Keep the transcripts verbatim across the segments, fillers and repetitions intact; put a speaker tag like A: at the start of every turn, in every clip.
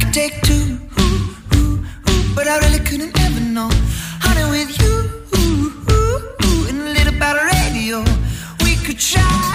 A: could take two, ooh, ooh, ooh, but I really couldn't ever know. Honey, with you, ooh, ooh, ooh, and a little about a radio, we could try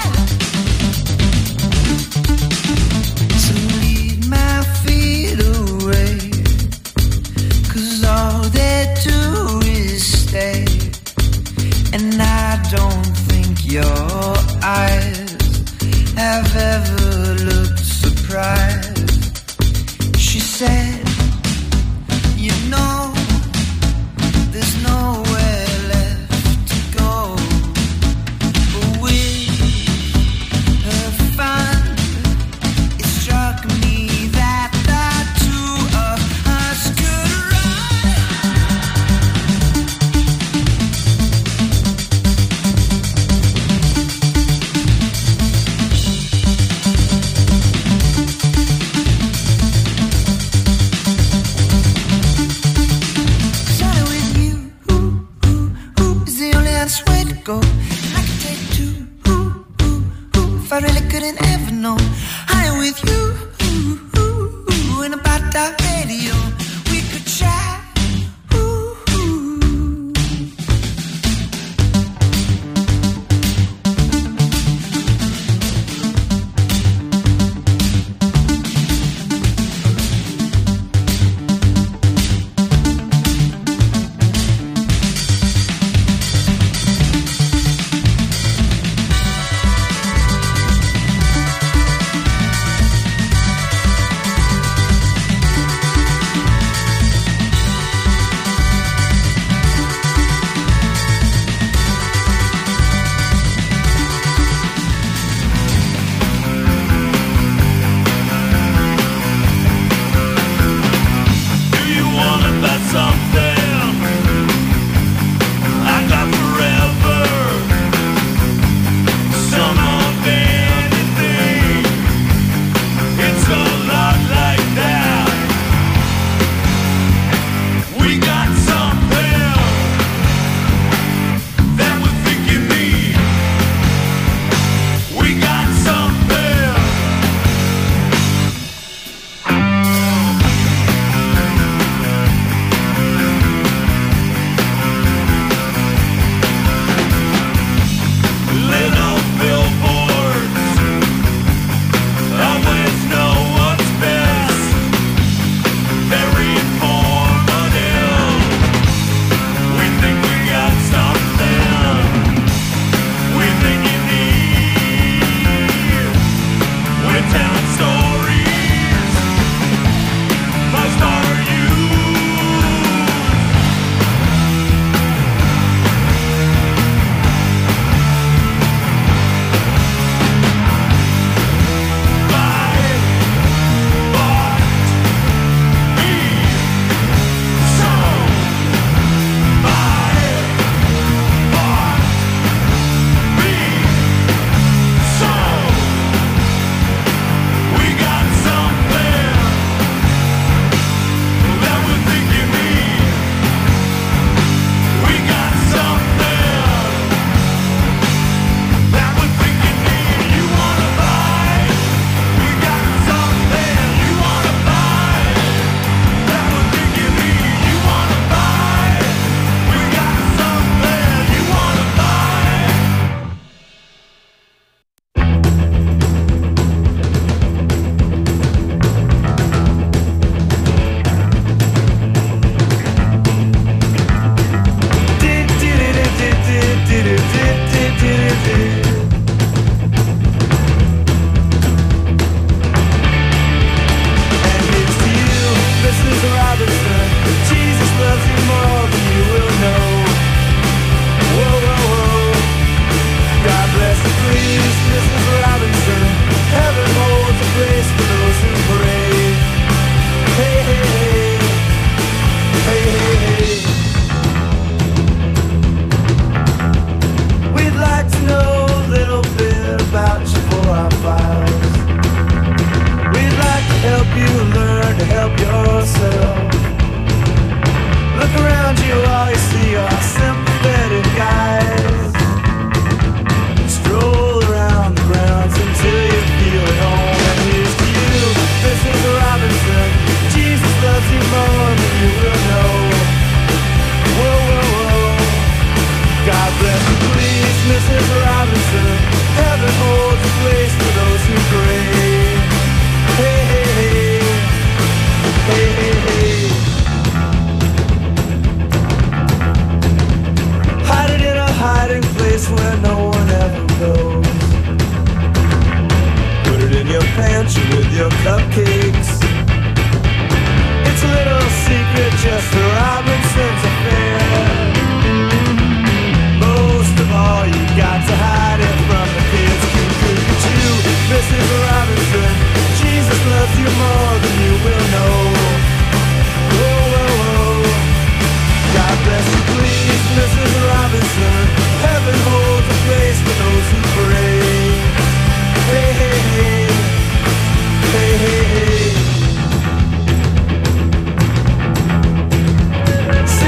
A: to lead my feet away, 'cause all they do is stay, and I don't think your eyes have ever looked surprised. She said, you know, there's nowhere left to go, but with her fun, it struck me that the two of us could go. And I could take two, ooh, ooh, ooh, if I really couldn't ever know. I'm with you, ooh, ooh, ooh, and about that radio, we could try. Ooh, ooh. lunch with your cupcakes. It's a little secret, just a Robinson's affair. Most of all, you got to hide it from the kids. Could you, Missus Robinson? Jesus loves you more than you will know. Whoa, whoa, whoa. God bless you, please, Missus Robinson. Heaven holds a place for those who pray. Hey, hey, hey. Hey, hey, hey.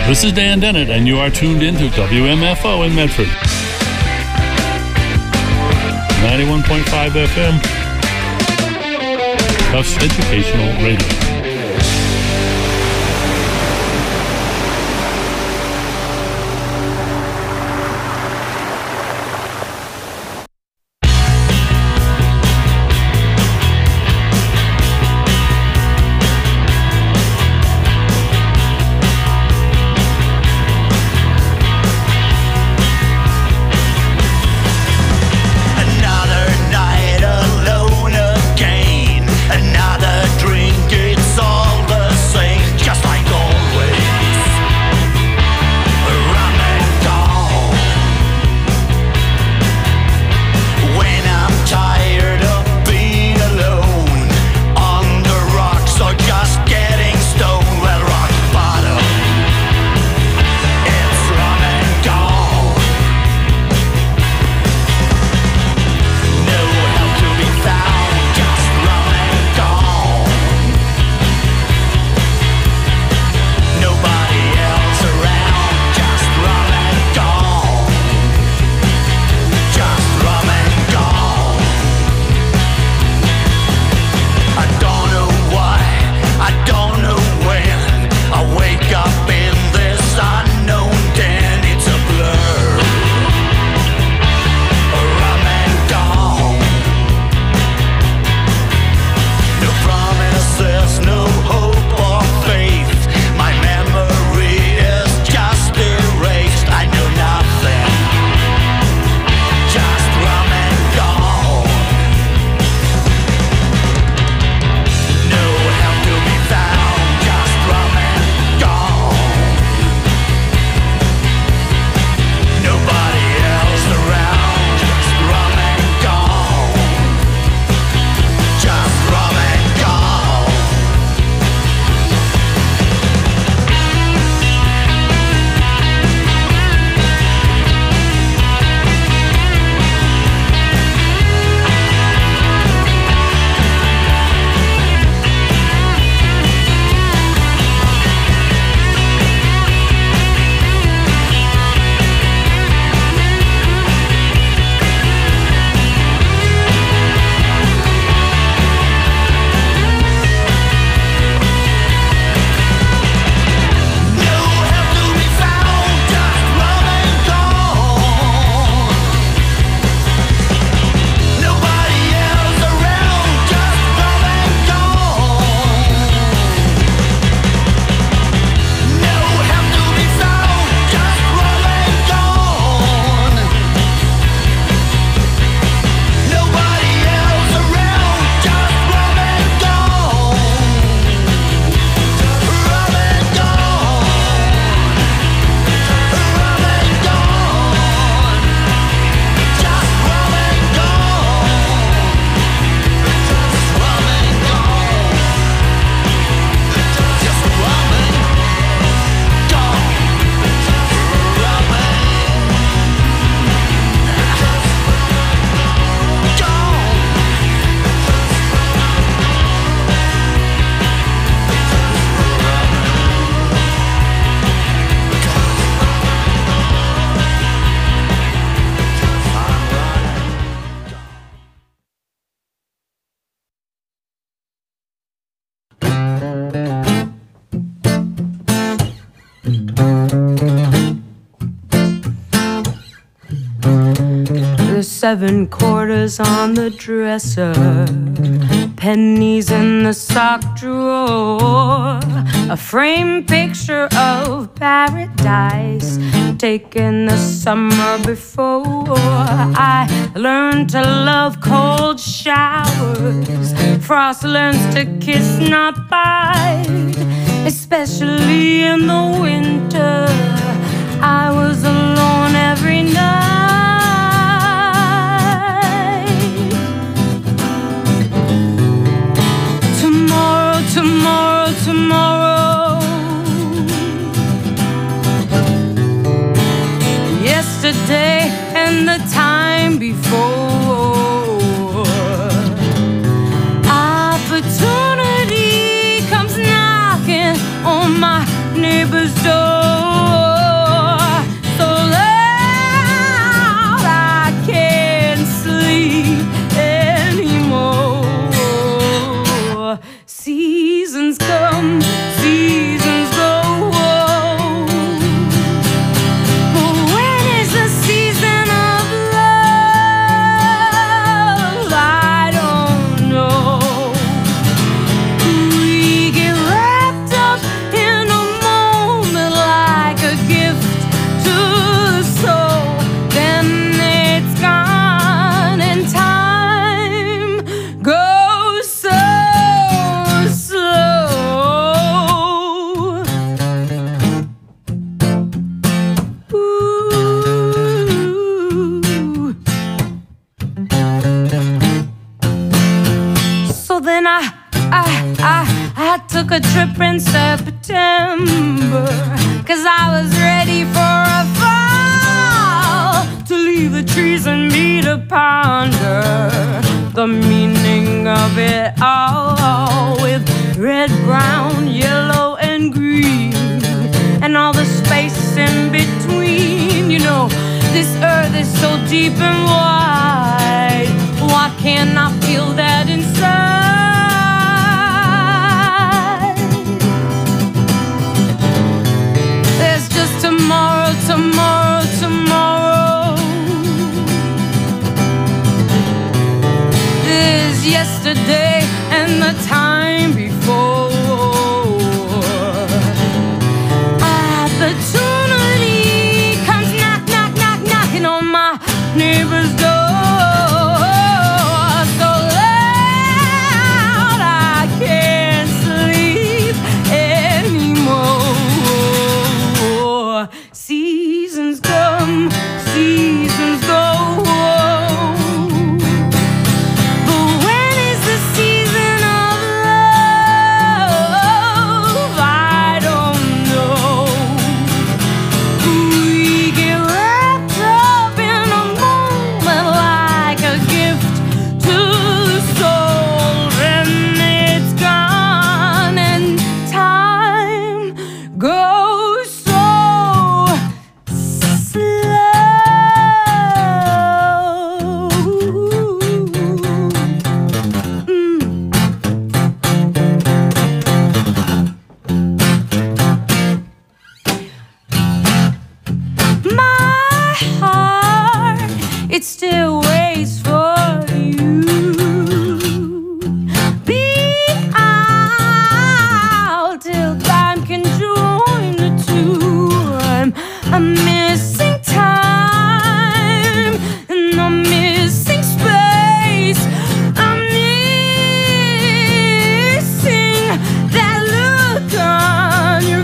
B: This is Dan Dennett, and you are tuned in to W M F O in Medford. ninety-one point five F M. Tufts Educational Radio.
C: Seven quarters on the dresser, pennies in the sock drawer, a framed picture of paradise taken the summer before. I learned to love cold showers, frost learns to kiss, not bite, especially in the winter. I was alone every night. Tomorrow, tomorrow. Yesterday and the time before. Opportunity comes knocking on my neighbor's door. I took a trip in September, 'cause I was ready for a fall, to leave the trees and me to ponder the meaning of it all, with red, brown, yellow, and green, and all the space in between. You know, this earth is so deep and wide, why can't I feel that inside? There's just tomorrow, tomorrow, tomorrow. There's yesterday and the time before. Opportunity comes knock, knock, knock, knocking on my neighbor's door, so loud I can't sleep anymore. Seasons come, seasons go, but when is the season of love? I don't know. We get wrapped up in a moment like a gift to the soul, and it's gone, and time goes so slow. Mm. My heart, it still waits for you. Be out till time can join the two. I'm, I'm missing time, and I'm missing space. I'm missing that look on your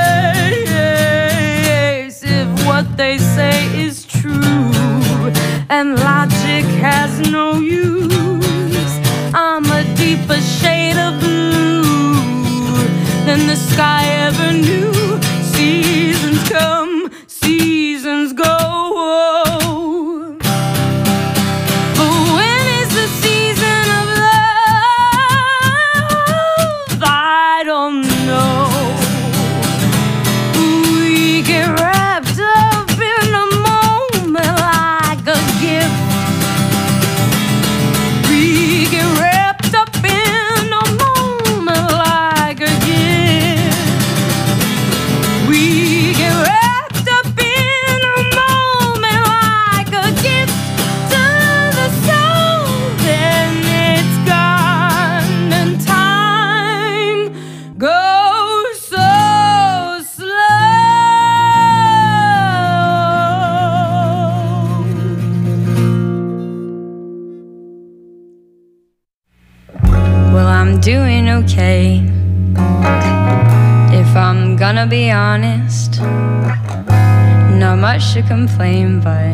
C: face. If what they say is true and logic has no use, I'm a deeper shade of blue than the sky ever knew. Seasons come, seasons go, but when is the season of love? I don't know. We get wrapped up in a moment like a gift. We get wrapped up in a moment like a gift. We get wrapped up in a moment like a gift to the soul, then it's gone, and time goes so slow. Well, I'm doing okay, if I'm gonna be honest. Not much to complain, but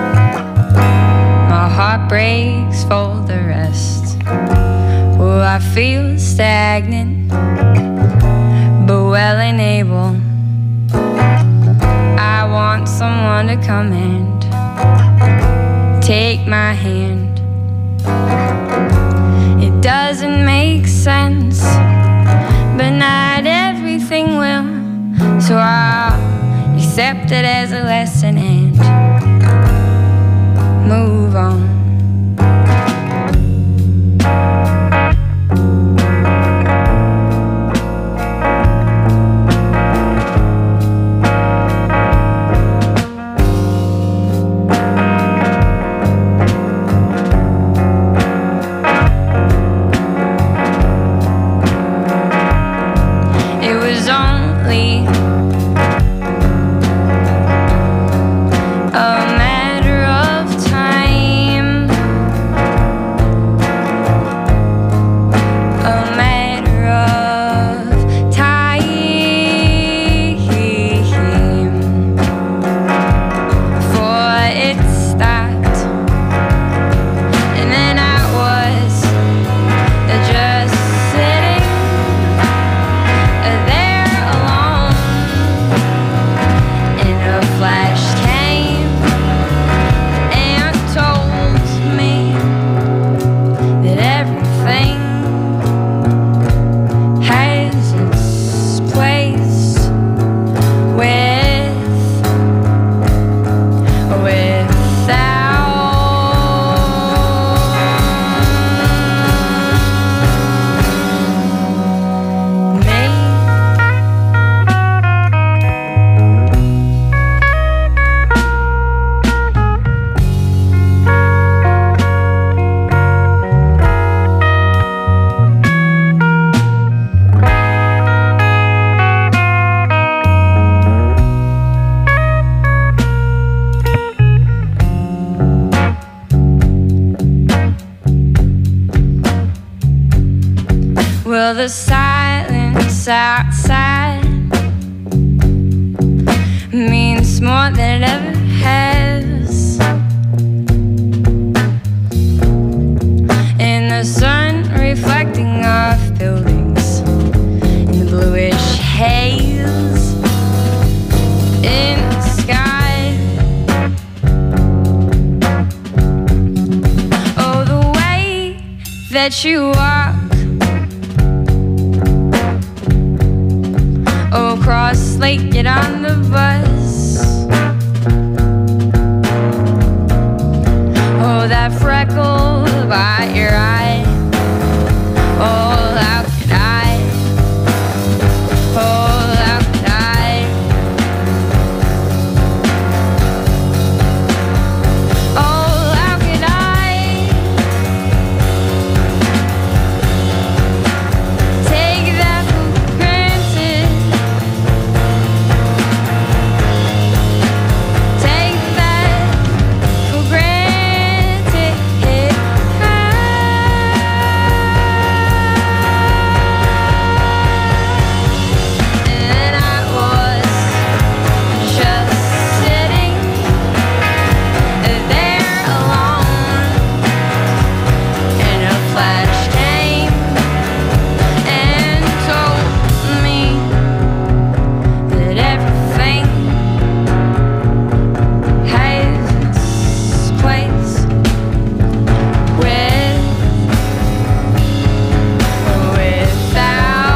C: my heart breaks for the rest. Well, I feel stagnant, but well and able. I want someone to come and take my hand. It doesn't make sense, but not everything will, so I'll accept it as a lesson and move on. It was only a matter of time Well, the silence outside means more than it ever has. In the sun reflecting off buildings, in the bluish haze, in the sky. Oh, the way that you walk across Lake, get on the bus. Oh, that freckle by your eye. Oh, how could I? Oh, how could I? Oh, how could I take that for granted? Take that for granted. And I was just sitting there alone, and a flash came and told me that everything has its place with or without.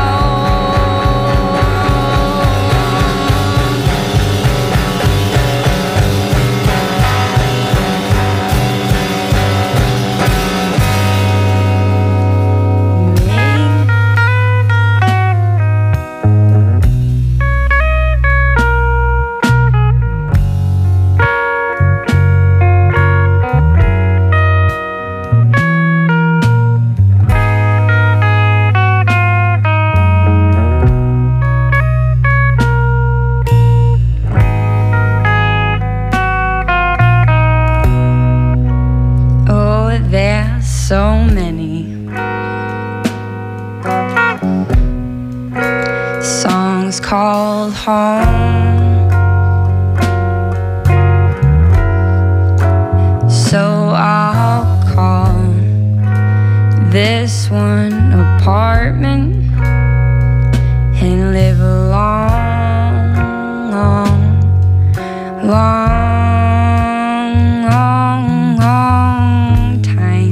C: Oh, there's so many songs called home. So I'll call this one apartment and live a long, long, long, long, long time.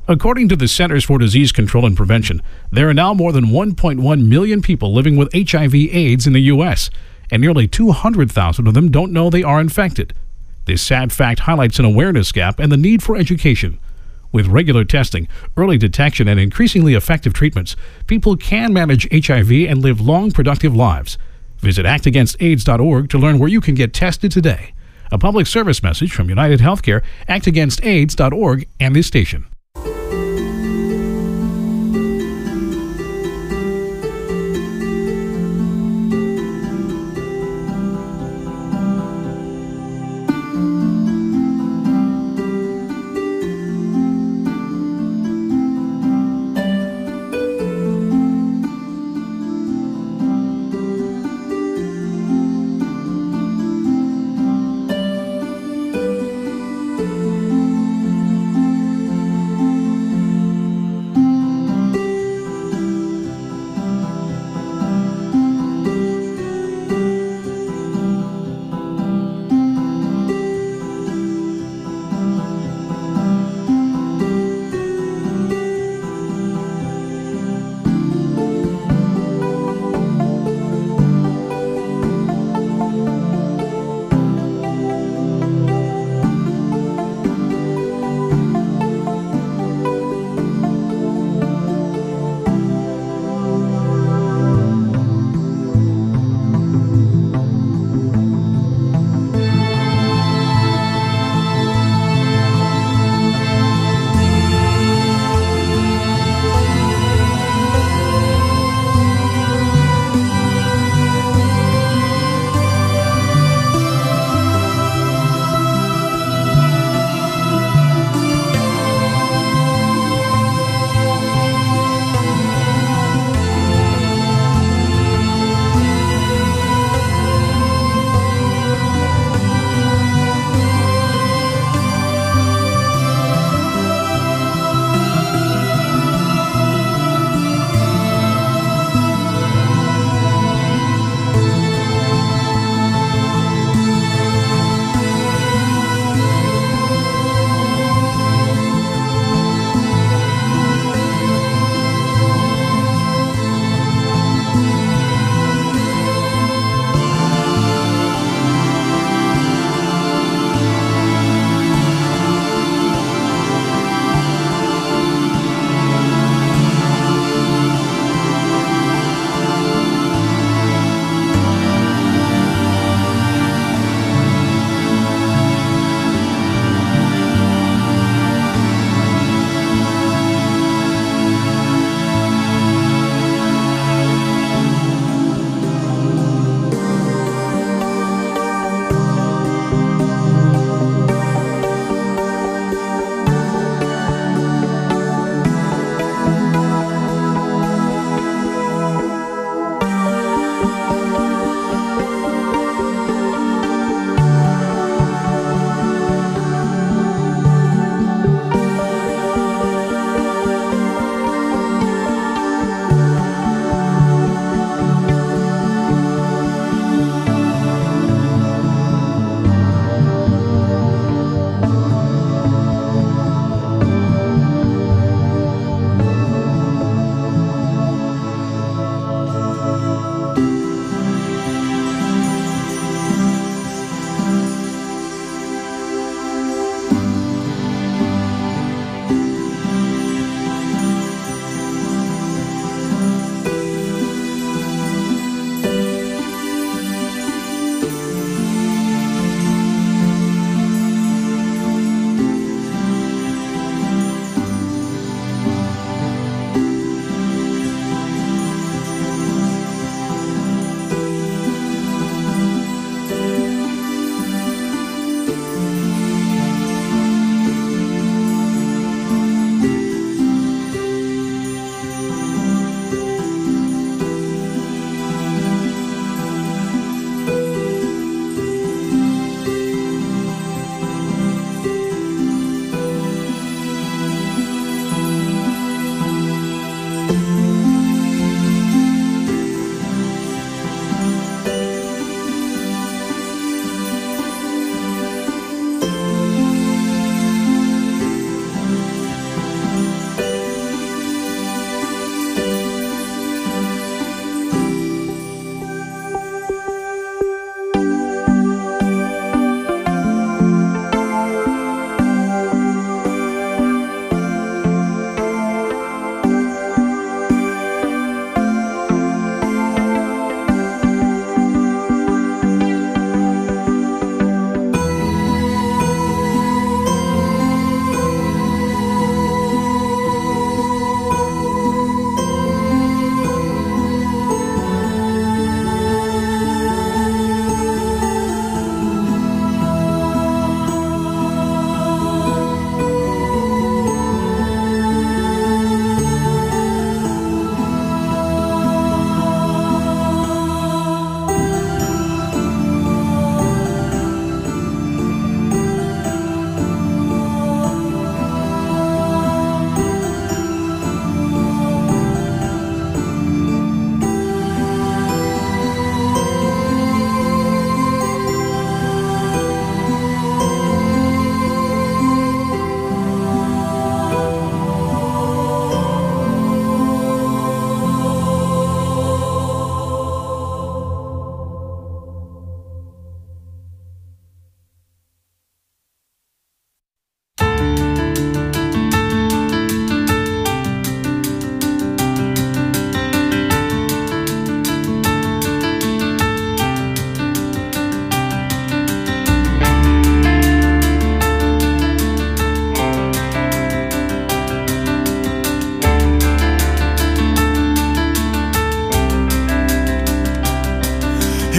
D: According to the Centers for Disease Control and Prevention, there are now more than one point one million people living with H I V AIDS in the U S, and nearly two hundred thousand of them don't know they are infected. This sad fact highlights an awareness gap and the need for education. With regular testing, early detection, and increasingly effective treatments, people can manage H I V and live long, productive lives. Visit act against AIDS dot org to learn where you can get tested today. A public service message from United Healthcare, act against AIDS dot org, and this station.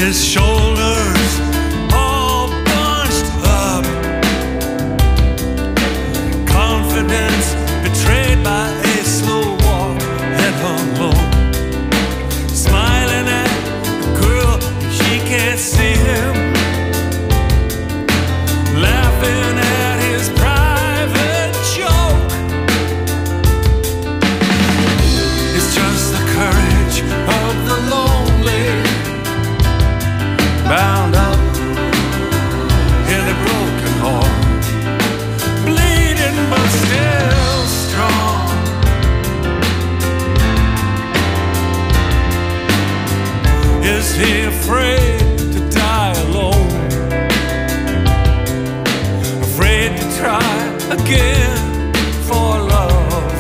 E: his shoulders all bunched up. Confidence betrayed by a slow walk, head hung low. Smiling at the girl, she can't see him. Laughing at his private joke. It's just the courage of the lonely, bound up in a broken heart, bleeding but still strong. Is he afraid to die alone? Afraid to try again for love?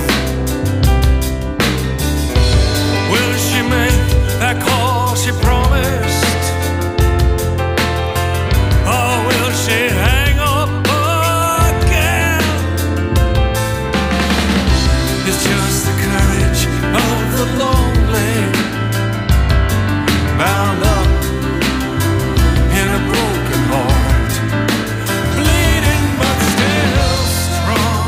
E: Will she make that call she promised? Or will she hang up again? It's just the courage of the lonely, bound up in a broken heart, bleeding but still strong.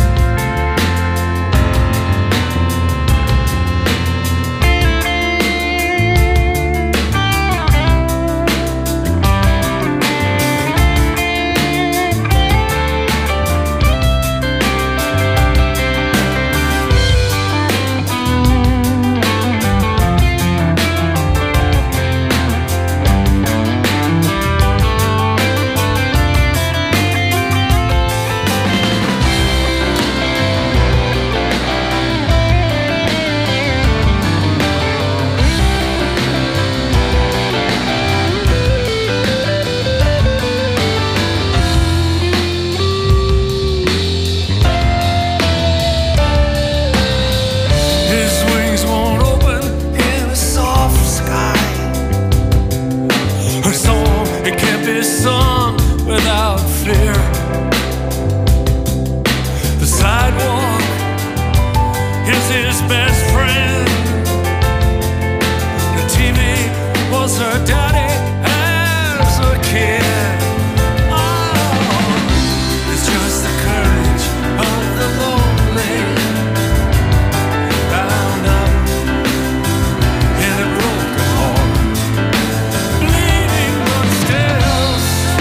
E: His wings won't open in a soft sky. Her song, it can't be sung without fear. The sidewalk is his best friend. The T V was her daddy as a kid. Oh, it's just the courage of the lonely, bound up in a broken heart, bleeding but still strong.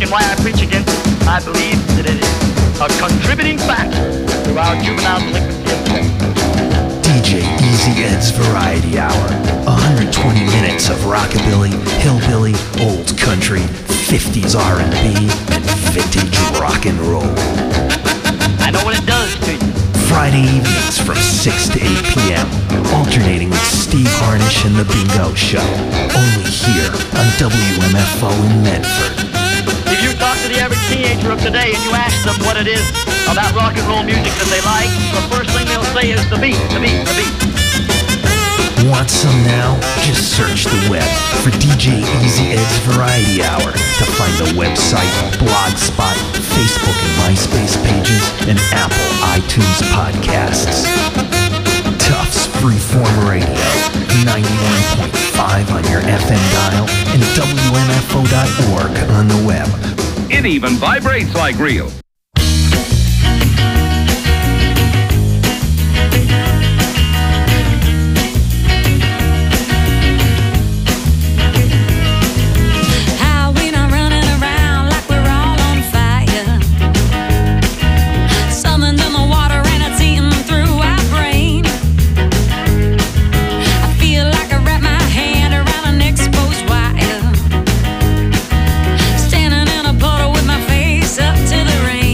F: reason why I preach against it. I believe that it is a contributing factor to our juvenile delinquency of crime.
G: D J Easy Ed's Variety Hour. one hundred twenty minutes of rockabilly, hillbilly, old country, fifties R and B, and vintage rock and roll.
F: I know what it does to you.
G: Friday evenings from six to eight p.m. Alternating with Steve Harnish and The Bingo Show. Only here on W M F O in Medford.
F: If you talk to the average teenager of today and you ask them what it is about rock and roll music that they like, the first thing they'll say is the beat, the beat, the beat.
G: Want some now? Just search the web for D J Easy Ed's Variety Hour to find the website, Blogspot, Facebook and MySpace pages, and Apple iTunes podcasts. Tufts Freeform Radio, ninety-one point five on your F M dial and W M F O dot org on the web.
H: It even vibrates like real.
C: Standing in a puddle with my face up to the rain.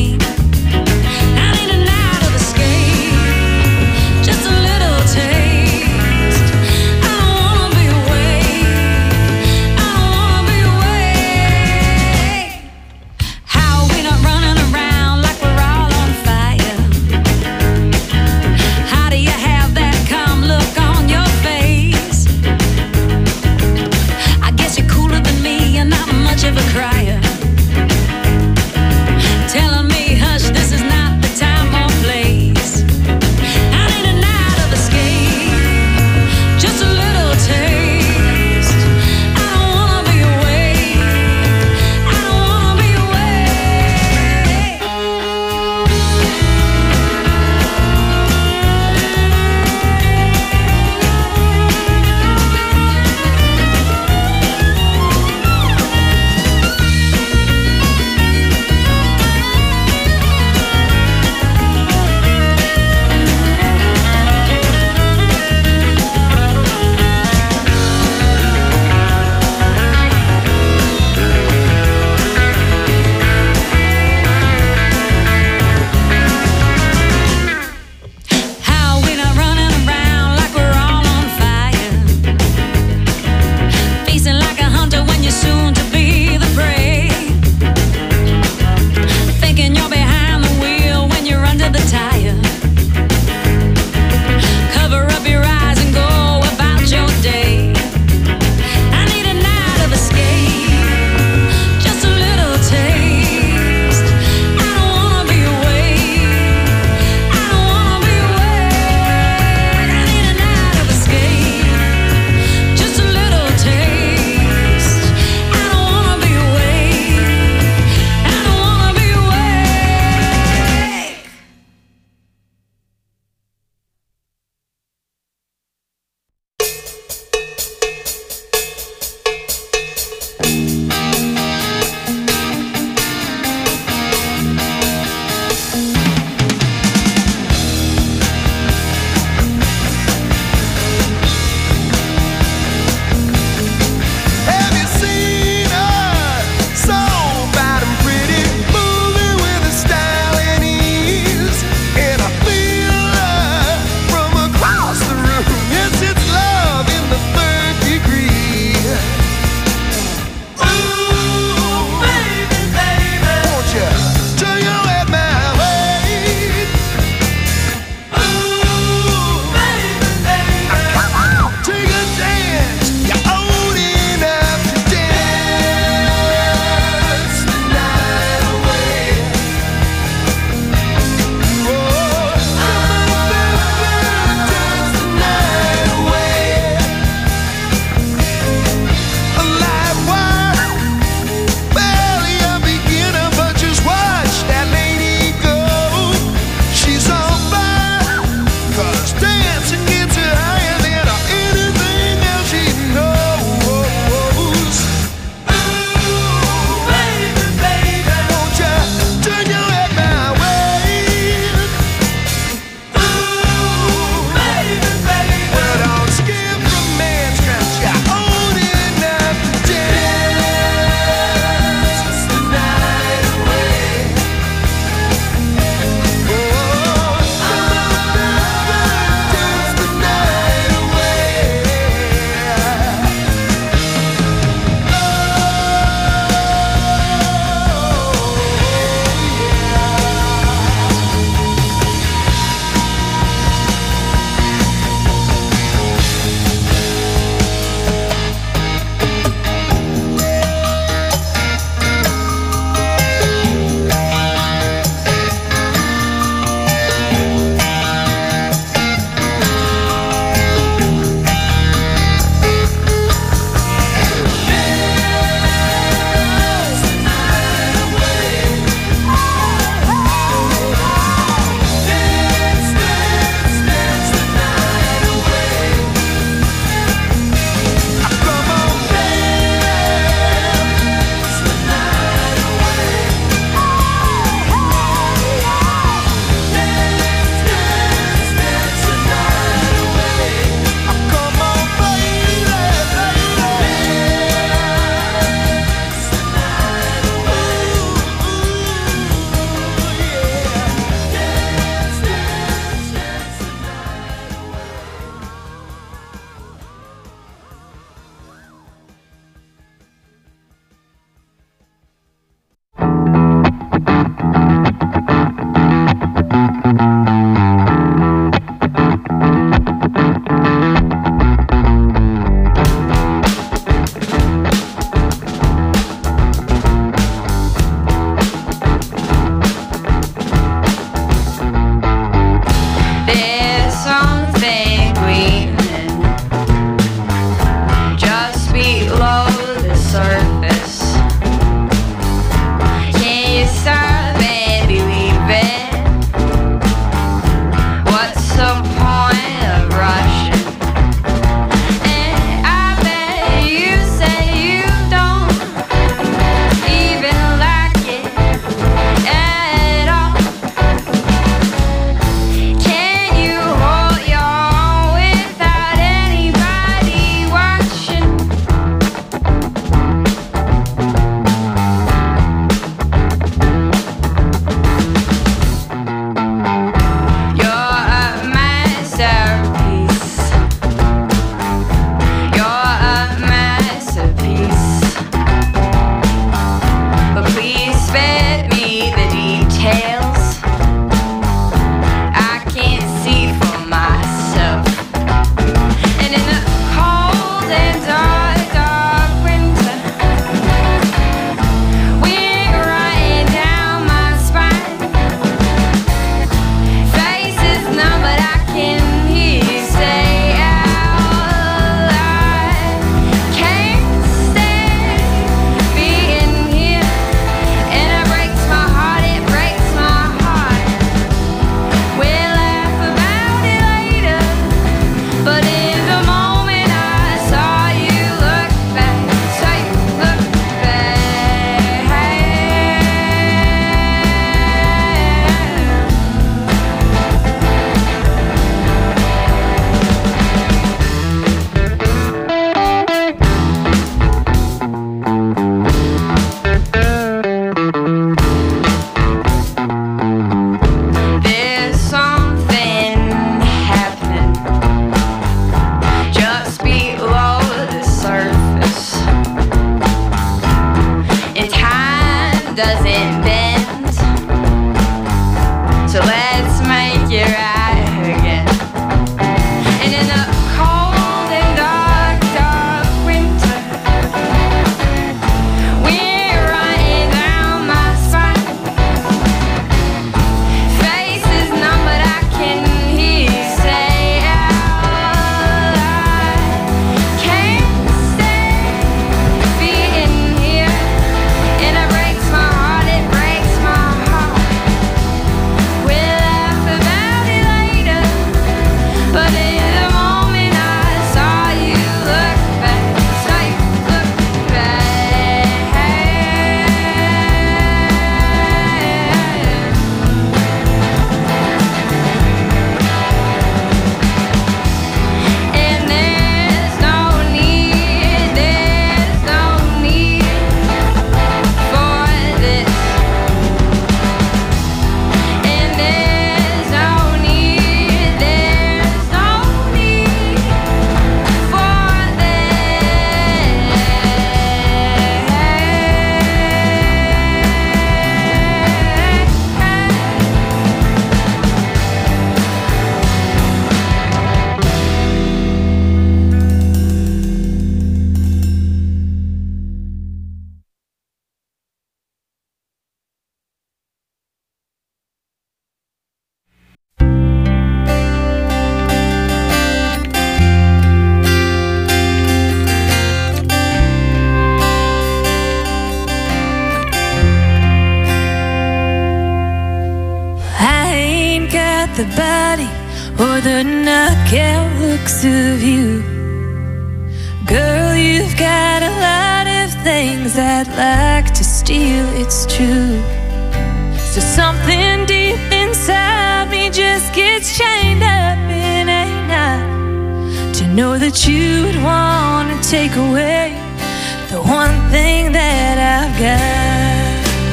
C: the body or the knockout looks of you. Girl, you've got a lot of things I'd like to steal, it's true. So something deep inside me just gets chained up in a knot, to know that you would want to take away the one thing that I've got.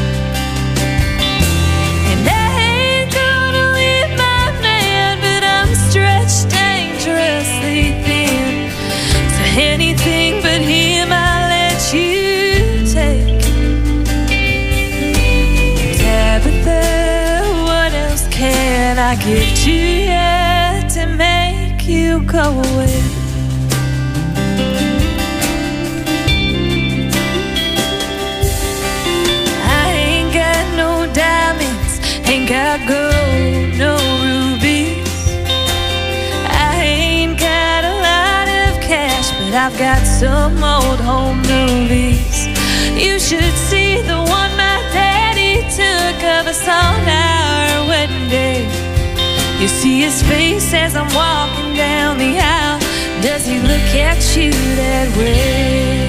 C: And I ain't gonna leave my man, but I'm stretched dangerously thin, so anything but him I'll let you take. Tabitha, what else can I give to you to make you go away? Ain't got gold, no rubies. I ain't got a lot of cash, but I've got some old home movies. You should see the one my daddy took of us on our wedding day. You see his face as I'm walking down the aisle. Does he look at you that way?